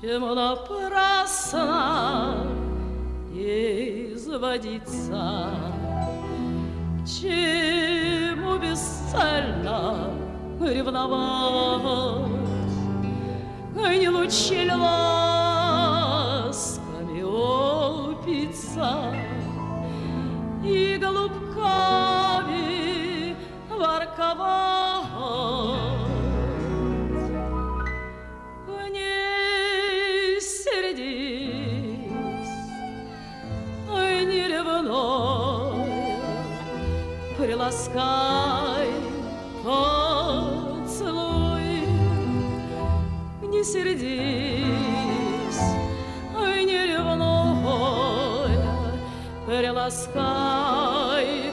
Чем напрасно изводиться, чему бесцельно ревновать, не лучи ласками упиться и голубками ворковать. Не сердись, не ревнуй, приласкай, поцелуй. Не сердись, не ревнуй, приласкай,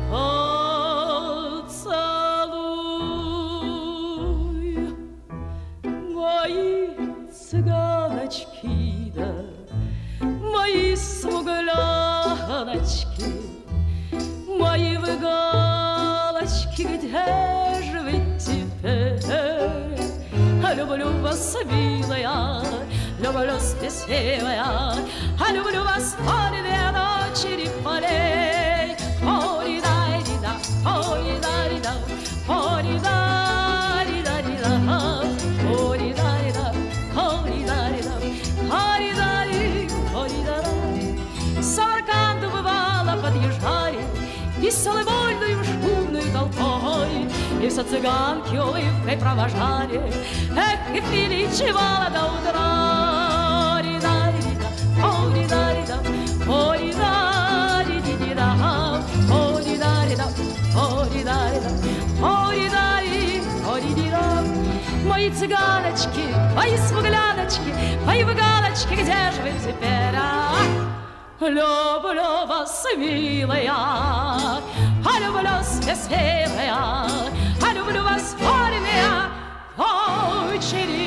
поцелуй. Мои цыганочки, да, мои смугляночки, мои вы галочки, где же вы теперь? Люблю вас, милая, люблю спесивая, люблю вас, поле ночи полей. Ори-дай-ди-да, ори-дай-ди-да, ори-дай-ди-да-ди-да, ори-дай-да, ори-дай-да, ори-дай, ори-да-да. Самарканду бывало подъезжали веселой, вольной, шумной толпой, и все цыганки улыбкой провожали. Эх, и пили чевала до утра. Ори-дай-ди-да, ори-дай-да, ори-дай-ди-ди-да, ори-дай-да, ори-дай-да, ори-дай, ори-ди-да. Мои цыганочки, мои смугляночки, мои вы галочки, где же вы теперь, а? Люблю вас, милая, люблю спесивая, люблю вас, вольная, очередь.